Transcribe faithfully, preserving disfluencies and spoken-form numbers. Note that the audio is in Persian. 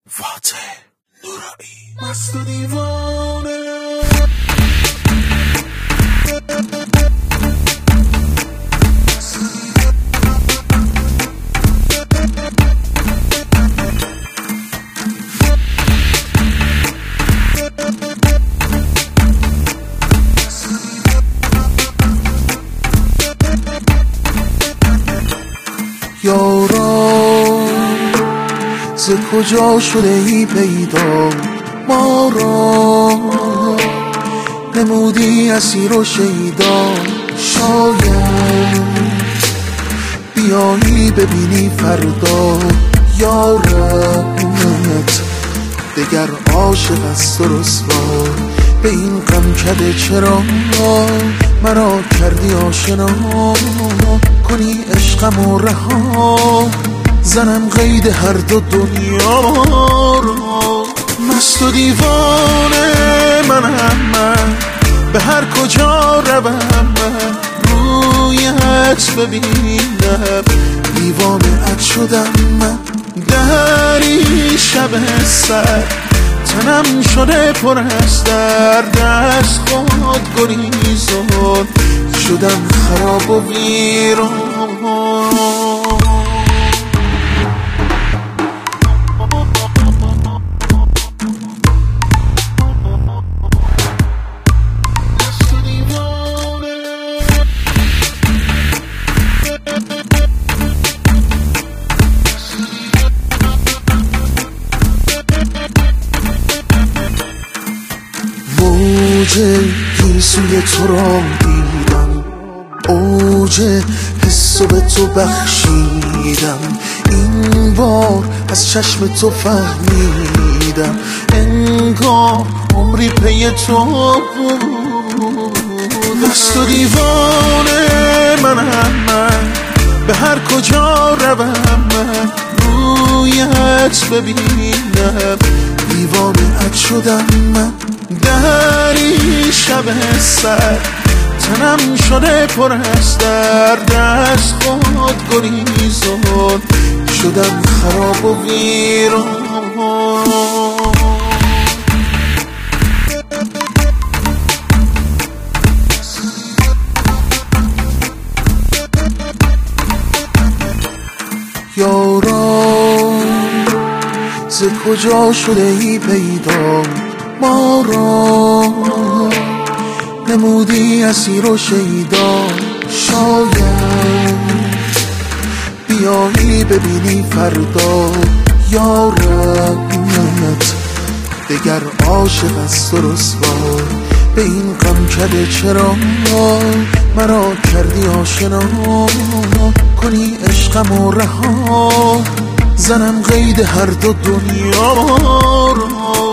فاتح نورایی مست و دیوانه. یارا ز کجا شده ای پیدا، ما را نمودی اسیر و شیدا. شاید بیایی ببینی فردا یارت دگر عاشق است و رسوا. به این غم کده چرا مرا کردی آشنا، کنی عشقم و رها زنم قید هر دو دنیا را. مست و دیوانه منم من، به هر کجا روم من رویت ببینم. دیوانه ات شدم من دری شب سر، تنم شده پر از درد از خود گریزان. شدم خراب و ویران. موج گیسوی تو را دیدم، اوج حسو به تو بخشیدم. این بار از چشم تو فهمیدم انگار عمری پی تو بود. مست و دیوانه منم من، به هر کجا روم من رویت ببینم. دیوانه ات شدم من دری شب سر، تنم شده پر از درد از خود گریزان. شدم خراب و ویران. یارا ز کجا شده ای پیدا، ما را نمودی اسیر و شیدا. شاید بیایی ببینی فردا یارت دگر عاشق است و رسوا. به این غم کده چرا مرا کردی آشنا، کنی عشقم و رها زنم قید هر دو دنیا را.